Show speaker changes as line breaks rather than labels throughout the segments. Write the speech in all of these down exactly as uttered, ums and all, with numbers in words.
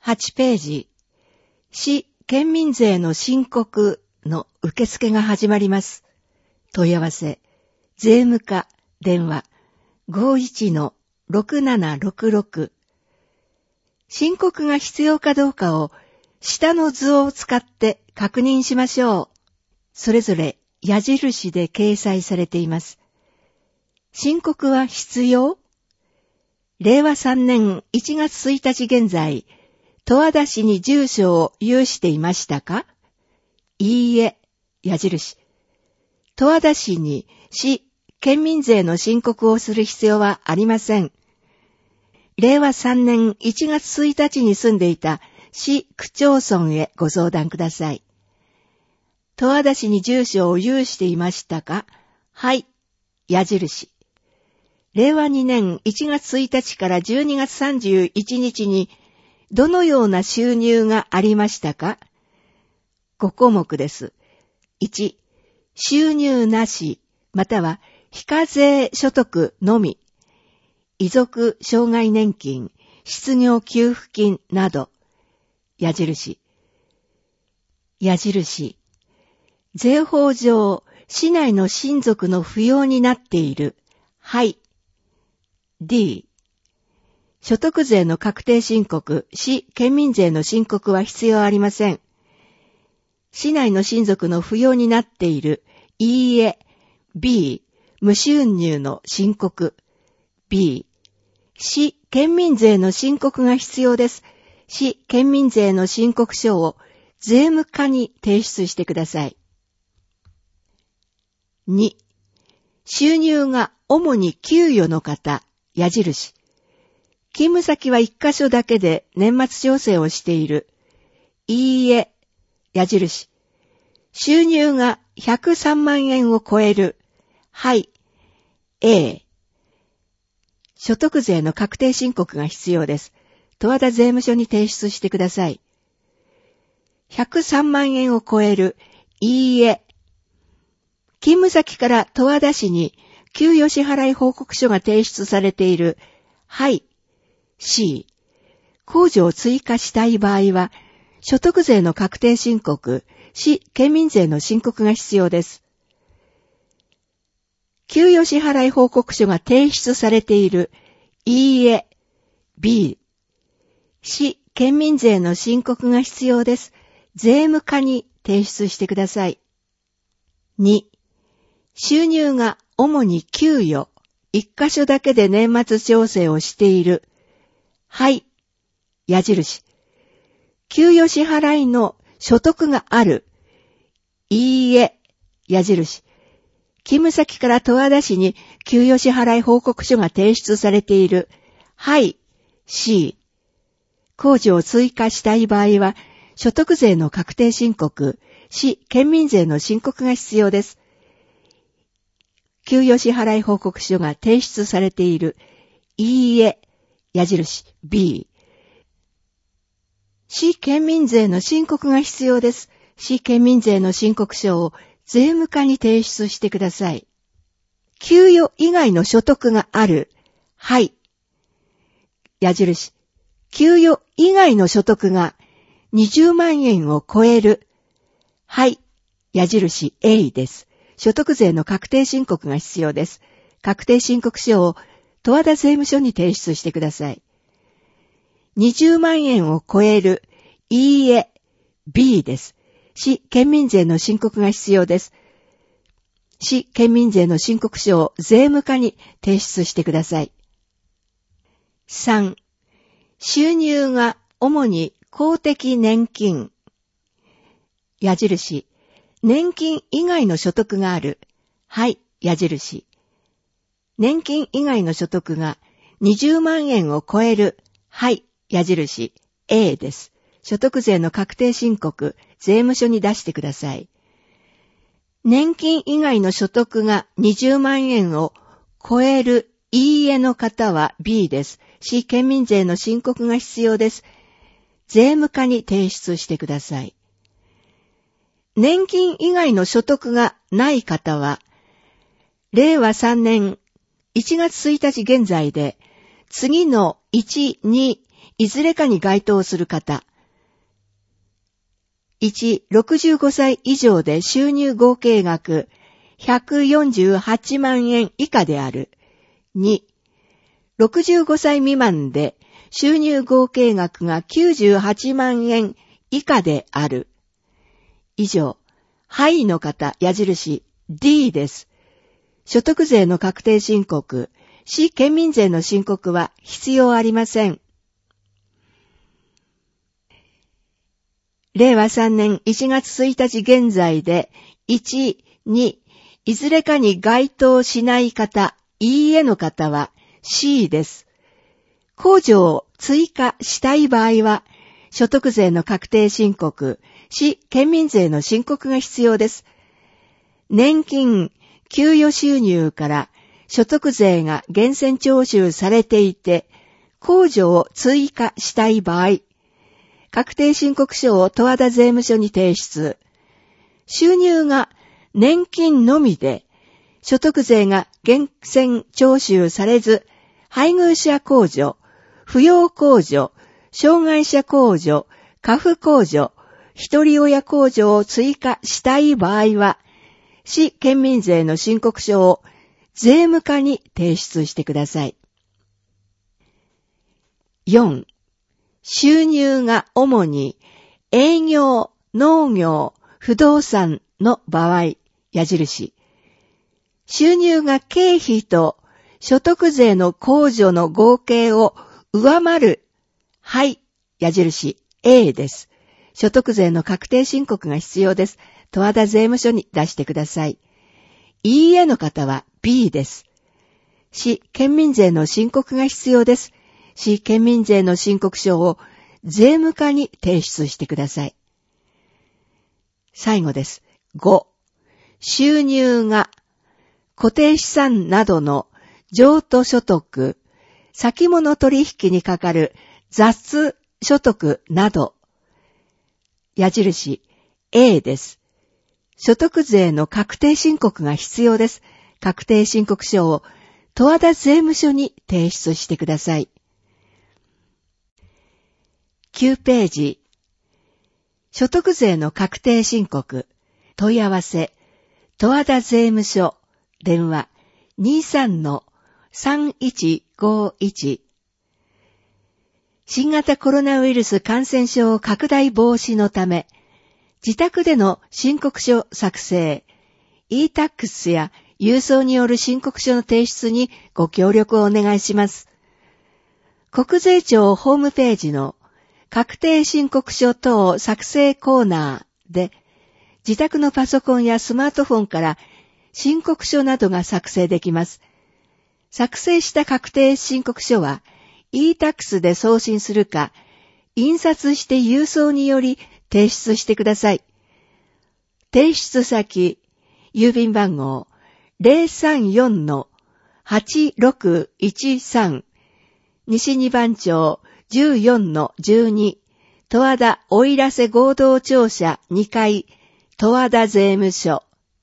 はちページ、市県民税の申告の受付が始まります。問い合わせ、税務課、電話、ごいちのろくななろくろく。申告が必要かどうかを下の図を使って確認しましょう。それぞれ矢印で掲載されています。申告は必要？れいわさんねんいちがつついたち現在、十和田市に住所を有していましたか？いいえ、矢印。十和田市に市、県民税の申告をする必要はありません。れいわさんねんいちがつついたちに住んでいた市区町村へご相談ください。十和田市に住所を有していましたか？はい、矢印。れいわにねんいちがつついたちからじゅうにがつさんじゅういちにちにどのような収入がありましたか？ごこうもくです。いち、収入なし、または非課税所得のみ、遺族障害年金、失業給付金など、矢印。矢印。税法上、市内の親族の扶養になっている。はい。D。所得税の確定申告、市県民税の申告は必要ありません。市内の親族の扶養になっている。いいえ。B。無収入の申告。B。市県民税の申告が必要です。市県民税の申告書を税務課に提出してください。に、収入が主に給与の方、矢印。勤務先は一箇所だけで年末調整をしている。いいえ、矢印。収入がひゃくさんまんえんを超える。はい、A。所得税の確定申告が必要です。十和田税務署に提出してください。ひゃくさんまんえんを超える。いいえ。勤務先から十和田市に給与支払い報告書が提出されている。はい。C。控除を追加したい場合は、所得税の確定申告、市県民税の申告が必要です。給与支払い報告書が提出されている。いいえ。B。市県民税の申告が必要です。税務課に提出してください。に、収入が主に給与、一箇所だけで年末調整をしている。はい、矢印。給与支払いの所得がある。いいえ、矢印。勤務先から十和田市に給与支払い報告書が提出されている。はい、C。控除を追加したい場合は、所得税の確定申告、市県民税の申告が必要です。給与支払い報告書が提出されている。いいえ、矢印 B。市県民税の申告が必要です。市県民税の申告書を税務課に提出してください。給与以外の所得がある。はい。矢印。給与以外の所得がにじゅうまんえんを超える。はい。矢印 A です。所得税の確定申告が必要です。確定申告書を十和田税務署に提出してください。にじゅうまんえんを超える。いいえ。B です。市県民税の申告が必要です。市県民税の申告書を税務課に提出してください。さん、収入が主に公的年金。矢印。年金以外の所得がある。はい、矢印。年金以外の所得がにじゅうまんえんを超える。はい、矢印。A です。所得税の確定申告、税務署に出してください。年金以外の所得がにじゅうまんえんを超える。いいえの方は B です。市県民税の申告が必要です。税務課に提出してください。年金以外の所得がない方は、れいわさんねんいちがつついたち現在で、次のいち、に、 いずれかに該当する方。いち、ろくじゅうごさい以上で収入合計額ひゃくよんじゅうはちまんえん以下である。に、ろくじゅうごさい未満で収入合計額がきゅうじゅうはちまんえん以下である。以上、はいの方、矢印 ディー です。所得税の確定申告、市県民税の申告は必要ありません。れいわさんねんいちがつついたち現在で、いち、に、いずれかに該当しない方、いいえの方は シー です。控除を追加したい場合は、所得税の確定申告、市県民税の申告が必要です。年金、給与収入から所得税が源泉徴収されていて、控除を追加したい場合、確定申告書を十和田税務署に提出。収入が年金のみで、所得税が源泉徴収されず、配偶者控除、扶養控除、障害者控除、家父控除、一人親控除を追加したい場合は、市県民税の申告書を税務課に提出してください。よん、収入が主に営業、農業、不動産の場合、矢印。収入が経費と所得税の控除の合計を上回る、はい、矢印 エー です。所得税の確定申告が必要です。十和田税務署に出してください。いいえの方は ビー です。市県民税の申告が必要です。市県民税の申告書を税務課に提出してください。最後です。ご、収入が固定資産などの譲渡所得、先物取引にかかる雑所得など、矢印 エー です。所得税の確定申告が必要です。確定申告書を十和田税務署に提出してください。きゅうページ、所得税の確定申告、問い合わせ、十和田税務署、電話 にじゅうさんのさんいちごいち。新型コロナウイルス感染症拡大防止のため、自宅での申告書作成、イータックス や郵送による申告書の提出にご協力をお願いします。国税庁ホームページの確定申告書等作成コーナーで、自宅のパソコンやスマートフォンから申告書などが作成できます。作成した確定申告書は、イータックス で送信するか、印刷して郵送により提出してください。提出先、郵便番号 ゼロさんよんのはちろくいちさん 西二番町 じゅうよんのじゅうに 十和田奥入瀬合同庁舎にかい十和田税務署。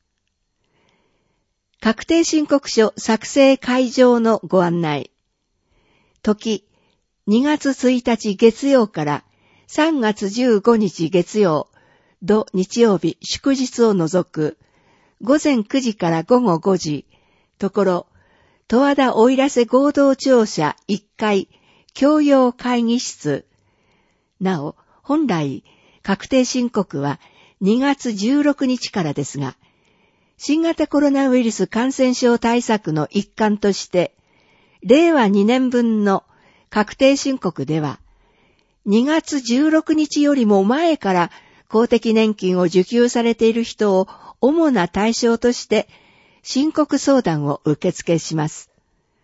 確定申告書作成会場のご案内。時、にがつついたち月曜からさんがつじゅうごにち月曜、土日曜日祝日を除く、ごぜんくじからごごごじ、ところ、十和田奥入瀬合同庁舎いっかい共用会議室。なお、本来、確定申告はにがつじゅうろくにちからですが、新型コロナウイルス感染症対策の一環として、れいわにねんぶんの確定申告では、にがつじゅうろくにちよりも前から公的年金を受給されている人を主な対象として申告相談を受付します。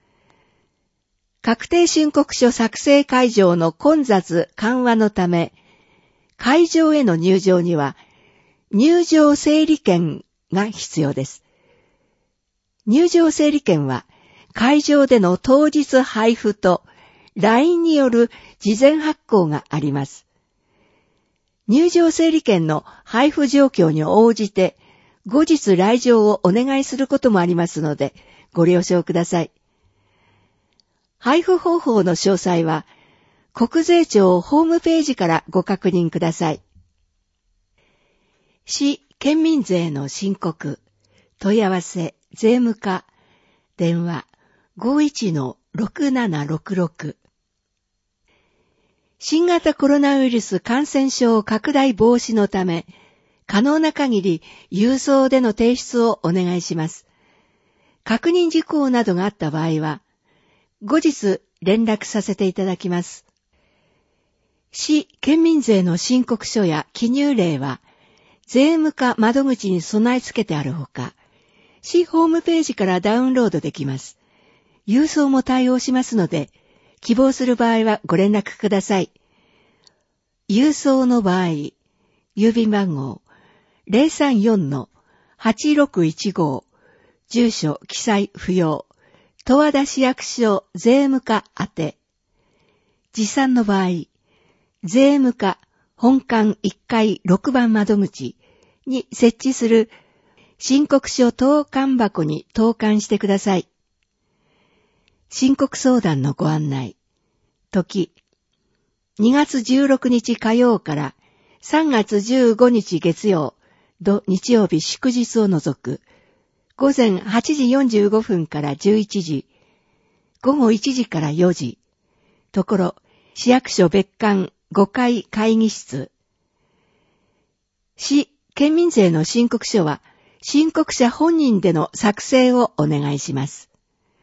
確定申告書作成会場の混雑緩和のため、会場への入場には入場整理券が必要です。入場整理券は会場での当日配布と ライン による事前発行があります。入場整理券の配布状況に応じて後日来場をお願いすることもありますのでご了承ください。配布方法の詳細は国税庁ホームページからご確認ください。市県民税の申告、問い合わせ、税務課、電話 ごいちのろくななろくろく。新型コロナウイルス感染症拡大防止のため、可能な限り郵送での提出をお願いします。確認事項などがあった場合は、後日連絡させていただきます。市県民税の申告書や記入例は、税務課窓口に備え付けてあるほか、市ホームページからダウンロードできます。郵送も対応しますので、希望する場合はご連絡ください。郵送の場合、郵便番号 ゼロさんよんのはちろくいちご、住所記載不要、十和田市役所税務課宛て。持参の場合、税務課本館いっかいろくばん窓口に設置する申告書投函箱に投函してください。申告相談のご案内。時、にがつじゅうろくにち火曜からさんがつじゅうごにち月曜、土日曜日祝日を除く、午前はちじよんじゅうごふんからじゅういちじ、午後いちじからよじ、ところ、市役所別館ごかい会議室。市県民税の申告書は、申告者本人での作成をお願いします。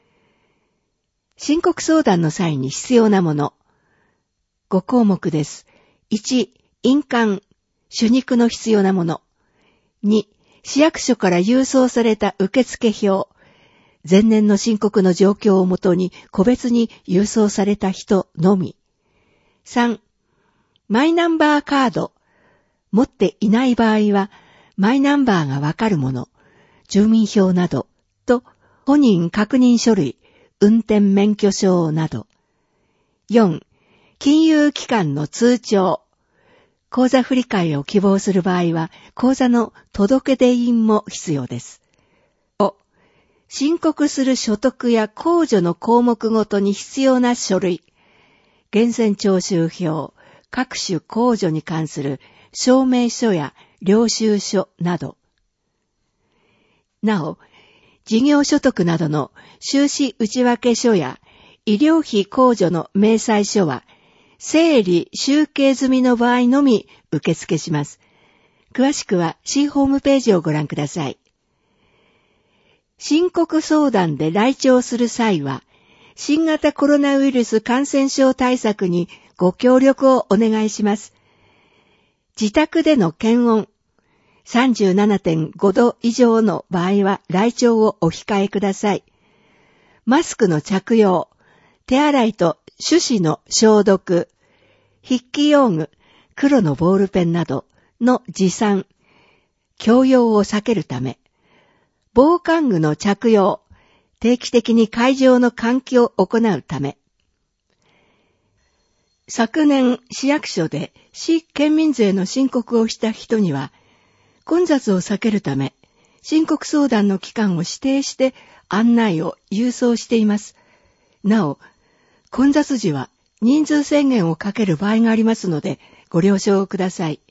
申告相談の際に必要なもの。ごこうもくです。いち、印鑑、朱肉の必要なもの。に、市役所から郵送された受付票。前年の申告の状況をもとに個別に郵送された人のみ。さん、マイナンバーカード。持っていない場合は、マイナンバーがわかるもの、住民票など、と、本人確認書類、運転免許証など。よん、金融機関の通帳。口座振替を希望する場合は、口座の届出印も必要です。ご、申告する所得や控除の項目ごとに必要な書類。源泉徴収票、各種控除に関する証明書や領収書など。なお、事業所得などの収支内訳書や医療費控除の明細書は、整理集計済みの場合のみ受付します。詳しくは市ホームページをご覧ください。申告相談で来庁する際は、新型コロナウイルス感染症対策にご協力をお願いします。自宅での検温、さんじゅうななてんごど以上の場合は来庁をお控えください。マスクの着用、手洗いと手指の消毒、筆記用具、黒のボールペンなどの持参、強要を避けるため、防寒具の着用、定期的に会場の換気を行うため、昨年市役所で市県民税の申告をした人には、混雑を避けるため、申告相談の期間を指定して案内を郵送しています。なお、混雑時は人数制限をかける場合がありますので、ご了承ください。